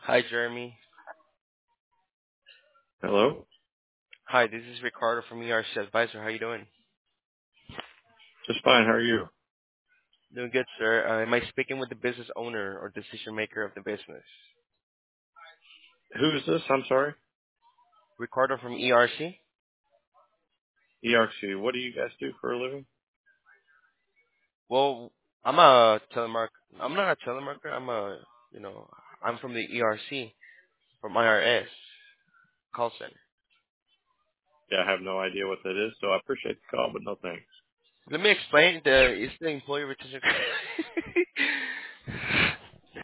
Hi, Jeremy. Hello? Hi, this is Ricardo from ERC Advisor. How you doing? Just fine. How are you? Doing good, sir. Am I speaking with the business owner or decision maker of the business? Who is this? I'm sorry. Ricardo from ERC. ERC. What do you guys do for a living? Well, I'm a telemark. I'm not a telemarketer. You know, I'm from the ERC, from IRS call center. Yeah, I have no idea what that is, so I appreciate the call, but no thanks. Let me explain. It's the employee retention.